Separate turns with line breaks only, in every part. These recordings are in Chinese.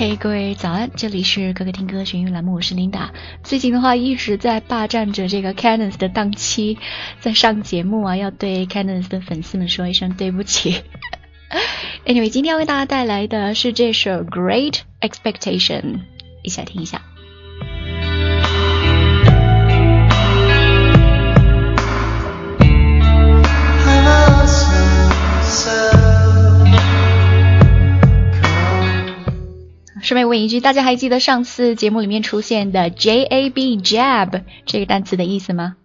嘿，各位早安，这里是可可听歌学英语栏目，我是琳达。最近的话一直在霸占着这个 Candice 的档期，在上节目啊，要对 Candice 的粉丝们说一声对不起。Anyway， 今天要为大家带来的是这首 Great Expectation， 一起来听一下。顺便问一句，大家还记得上次节目里面出现的 JAB jab 这个单词的意思吗？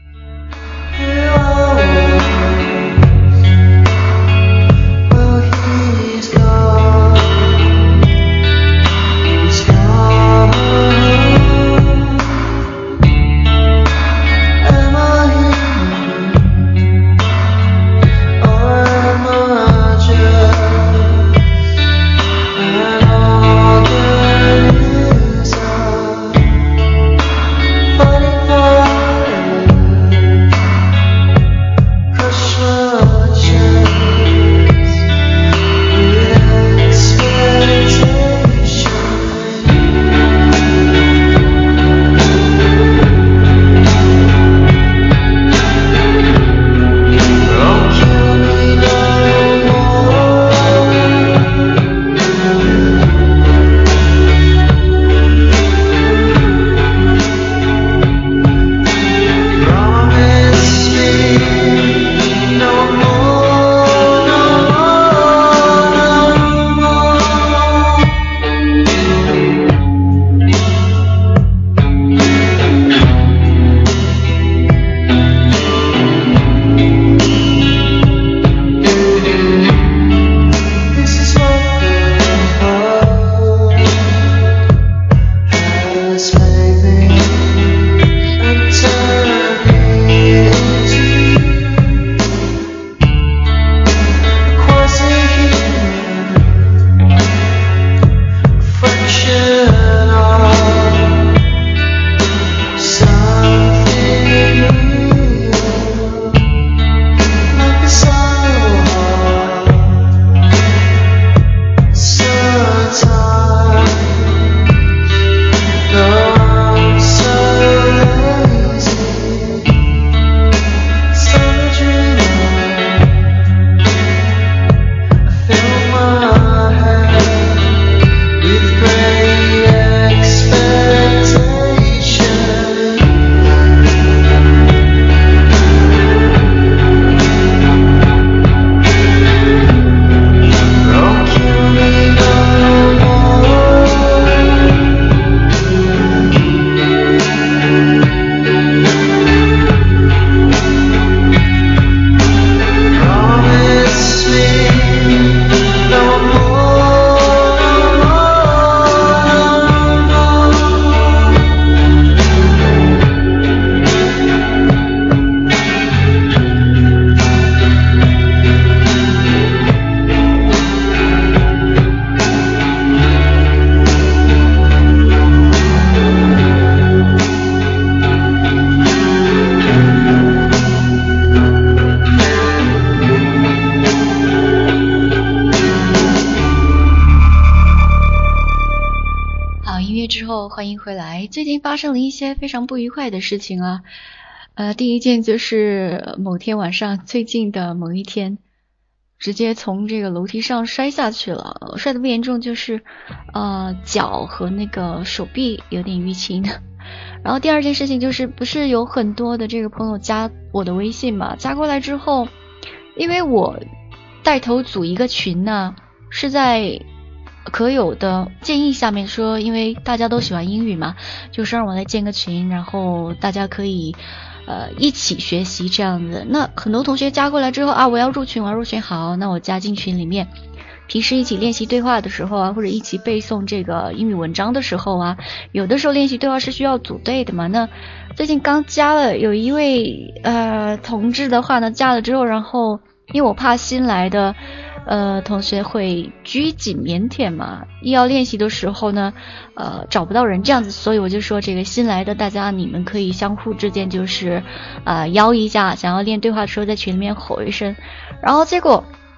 之后欢迎回来。最近发生了一些非常不愉快的事情啊。第一件就是某天晚上，最近的某一天，直接从这个楼梯上摔下去了，摔得不严重，就是脚和那个手臂有点淤青。然后第二件事情就是，不是有很多的这个朋友加我的微信嘛，加过来之后，因为我带头组一个群呢，是在可有的建议下面说，因为大家都喜欢英语嘛，就是让我来建个群，然后大家可以一起学习这样子。那很多同学加过来之后啊，我要入群，好，那我加进群里面，平时一起练习对话的时候啊，或者一起背诵这个英语文章的时候啊，有的时候练习对话是需要组队的嘛。那最近刚加了有一位同志的话呢，加了之后，然后因为我怕新来的同学会拘谨腼腆嘛，一要练习的时候呢找不到人这样子，所以我就说这个新来的大家你们可以相互之间就是邀一下，想要练对话的时候在群里面吼一声。然后结果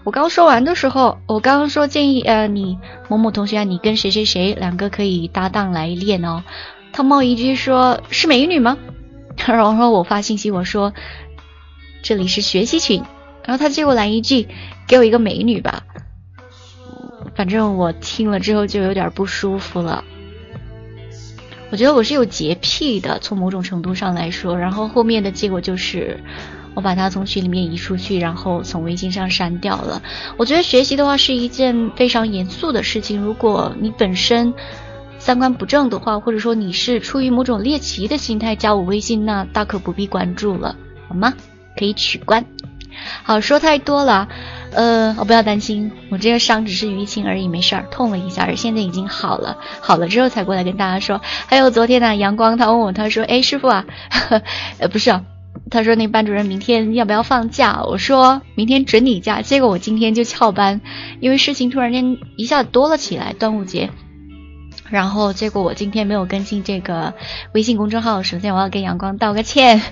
我刚说完的时候，我刚刚说建议你某某同学啊，你跟谁谁谁两个可以搭档来练哦。他冒一句说是美女吗？然后我发信息我说这里是学习群，然后他接过来一句给我一个美女吧。反正我听了之后就有点不舒服了。我觉得我是有洁癖的，从某种程度上来说，然后后面的结果就是我把它从群里面移出去，然后从微信上删掉了。我觉得学习的话是一件非常严肃的事情，如果你本身三观不正的话，或者说你是出于某种猎奇的心态加我微信，那大可不必关注了，好吗？可以取关。好，说太多了，不要担心，我这个伤只是淤青而已，没事儿，痛了一下，现在已经好了，好了之后才过来跟大家说。还有昨天呢，阳光他问我，他说，师傅啊，不是啊，他说那班主任明天要不要放假？我说明天准你假，结果我今天就翘班，因为事情突然间一下子多了起来，端午节。然后结果我今天没有更新这个微信公众号，首先我要跟阳光道个歉。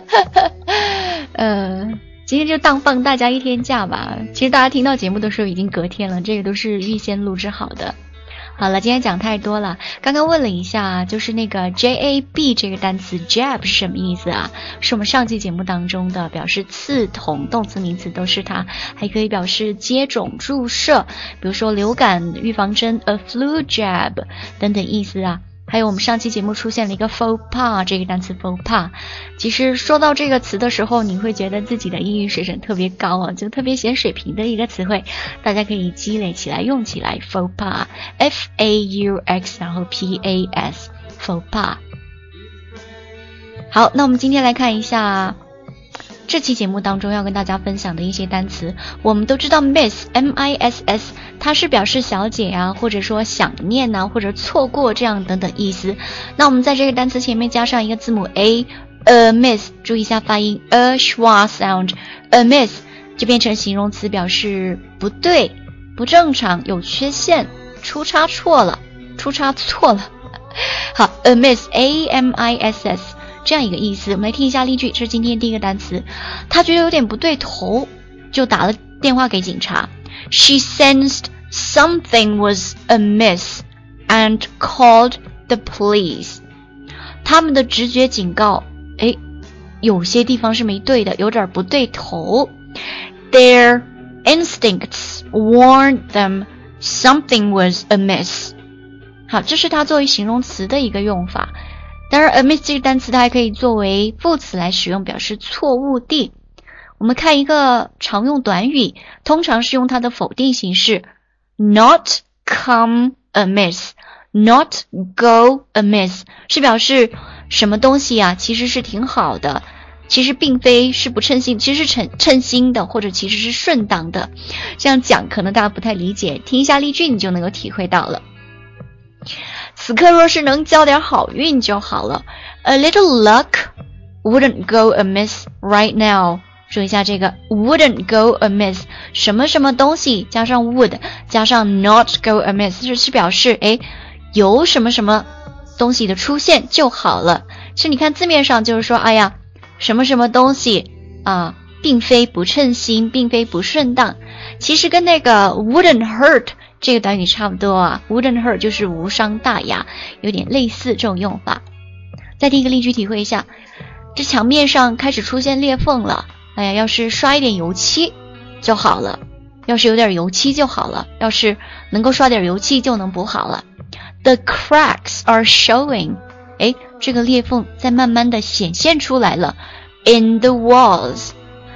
今天就当放大家一天假吧，其实大家听到节目的时候已经隔天了，这个都是预先录制好的。好了，今天讲太多了，刚刚问了一下，就是那个 JAB 这个单词 jab 是什么意思啊？是我们上期节目当中的，表示刺痛，动词名词都是它，还可以表示接种注射，比如说流感预防针 a flu jab 等等意思啊。还有我们上期节目出现了一个 faux pas 这个单词 faux pas， 其实说到这个词的时候，你会觉得自己的英语水准特别高啊，就特别显水平的一个词汇，大家可以积累起来用起来。 faux pas F-A-U-X 然后 P-A-S faux pas。 好，那我们今天来看一下这期节目当中要跟大家分享的一些单词。我们都知道 miss M-I-S-S 它是表示小姐啊，或者说想念啊，或者错过这样等等意思。那我们在这个单词前面加上一个字母 A miss， 注意一下发音 a schwa sound miss 就变成形容词，表示不对、不正常、有缺陷、出差错了。好 miss A-M-I-S-S这样一个意思。我们来听一下例句，这是今天第一个单词。他觉得有点不对头，就打了电话给警察。 She sensed something was amiss and called the police。 他们的直觉警告，有些地方是没对的，有点不对头。 Their instincts warned them something was amiss。 好，这是它作为形容词的一个用法。当然 amiss 这个单词它还可以作为副词来使用，表示错误地。我们看一个常用短语，通常是用它的否定形式 not come amiss not go amiss， 是表示什么东西啊其实是挺好的，其实并非是不称心，其实是称心的，或者其实是顺当的。这样讲可能大家不太理解，听一下例句你就能够体会到了。此刻若是能交点好运就好了。 A little luck wouldn't go amiss right now。 注意一下这个 wouldn't go amiss， 什么什么东西加上 would 加上 not go amiss 是表示有什么什么东西的出现就好了。其实你看字面上就是说什么什么东西并非不称心，并非不顺当。其实跟那个 wouldn't hurt这个短语差不多wouldn't hurt 就是无伤大雅，有点类似这种用法。再听一个例句体会一下，这墙面上开始出现裂缝了，要是刷一点油漆就好了，要是有点油漆就好了，要是能够刷点油漆就能补好了。 The cracks are showing， 这个裂缝在慢慢的显现出来了。 In the walls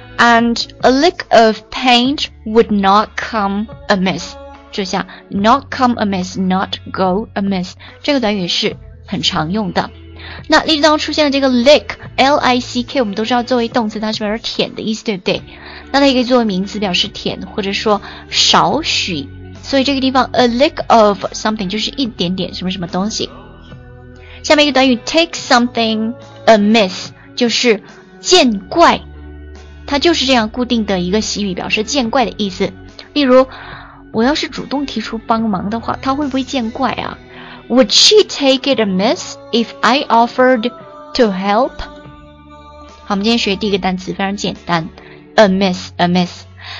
and a lick of paint would not come amiss。这下 not come amiss not go amiss 这个短语是很常用的。那例句当中出现的这个 lick L-I-C-K 我们都知道作为动词它是表示舔的意思，对不对？那它也可以作为名词表示舔，或者说少许。所以这个地方 a lick of something 就是一点点什么什么东西。下面一个短语 take something amiss 就是见怪，它就是这样固定的一个习语，表示见怪的意思。例如我要是主动提出帮忙的话，他会不会见怪啊？ Would she take it amiss if I offered to help？ 好，我们今天学第一个单词非常简单 amiss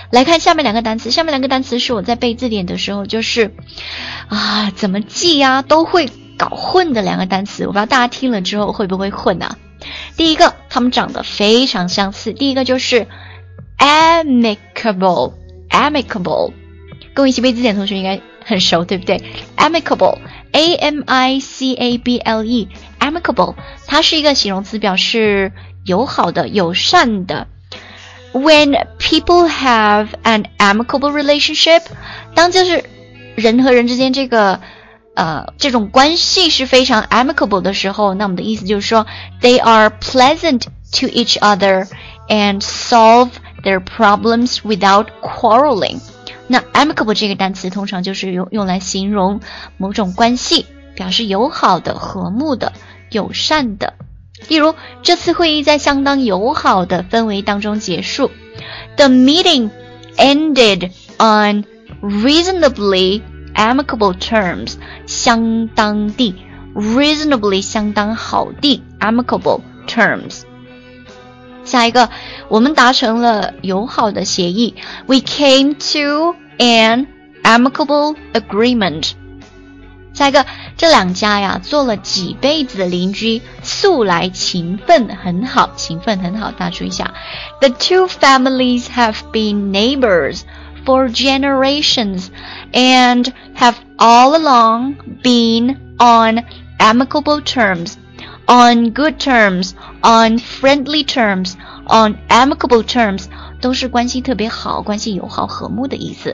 来看下面两个单词，下面两个单词是我在背字典的时候就是怎么记啊都会搞混的两个单词，我不知道大家听了之后会不会混啊。第一个，它们长得非常相似，第一个就是 amicable， 跟我一起背字典的同学应该很熟，对不对？ amicable A-M-I-C-A-B-L-E amicable 它是一个形容词，表示友好的、友善的。When people have an amicable relationship， 当就是人和人之间这种关系是非常 amicable 的时候，那我们的意思就是说 they are pleasant to each other and solve their problems without quarreling。 那 amicable 这个单词通常就是用来形容某种关系，表示友好的、和睦的、友善的。例如，这次会议在相当友好的氛围当中结束。The meeting ended on reasonably amicable terms， 相当地 reasonably 相当好地 amicable terms。 下一个，我们达成了友好的协议。 We came to an amicable agreement。 下一个，这两家呀做了几辈子的邻居，素来情分很好，情分很好，大家注意一下。 The two families have been neighbors for generations and have all along been on amicable terms, on good terms, on friendly terms, on amicable terms 都是关系特别好、关系友好、和睦的意思。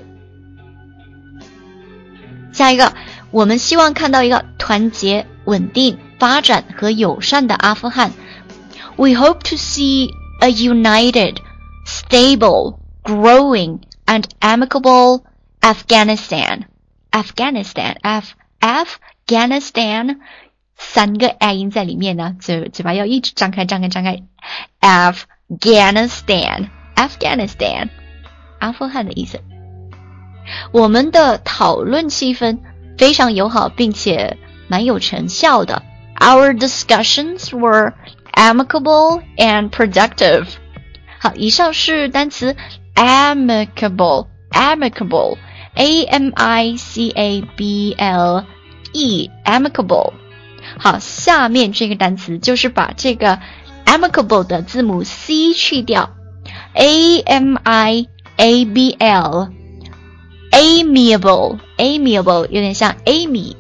下一个，我们希望看到一个团结、稳定、发展和友善的阿富汗。 We hope to see a united, stable, growing and amicable Afghanistan. Afghanistan 三个 I 音在里面呢，嘴巴要一直张开。Afghanistan 阿富汗的意思。我们的讨论气氛非常友好，并且蛮有成效的。 Our discussions were amicable and productive。 好，以上是单词 amicable A-M-I-C-A-B-L-E amicable。 好，下面这个单词就是把这个 amicable 的字母 C 去掉， A-M-I-A-B-L amiable 有点像 Amy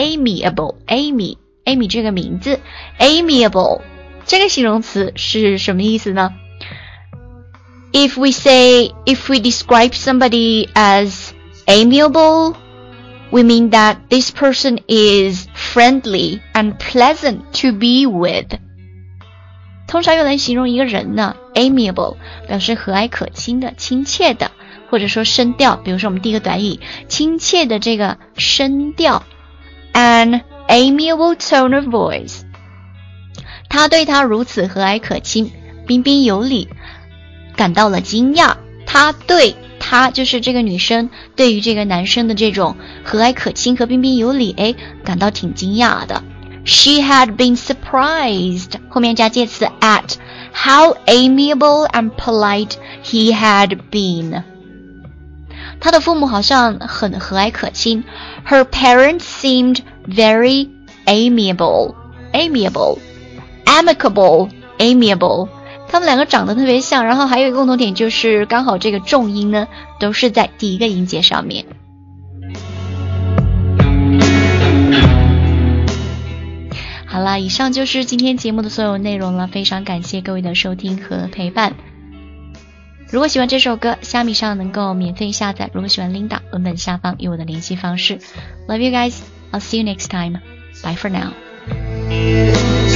这个名字。 amiable 这个形容词是什么意思呢？ If we describe somebody as amiable, we mean that this person is friendly and pleasant to be with。 通常用来形容一个人呢， amiable 表示和蔼可亲的、亲切的，或者说声调，比如说我们第一个短语亲切的这个声调 an amiable tone of voice， 他对他如此和蔼可亲、彬彬有礼感到了惊讶。他就是这个女生对于这个男生的这种和蔼可亲和彬彬有礼，感到挺惊讶的。 She had been surprised 后面加介词 at how amiable and polite he had been。他的父母好像很和蔼可亲。 Her parents seemed very amicable 他们两个长得特别像，然后还有一个共同点就是刚好这个重音呢都是在第一个音节上面。好啦，以上就是今天节目的所有内容了，非常感谢各位的收听和陪伴。如果喜欢这首歌，虾米上能够免费下载。如果喜欢 Linda， 文本下方有我的联系方式。Love you guys, I'll see you next time. Bye for now.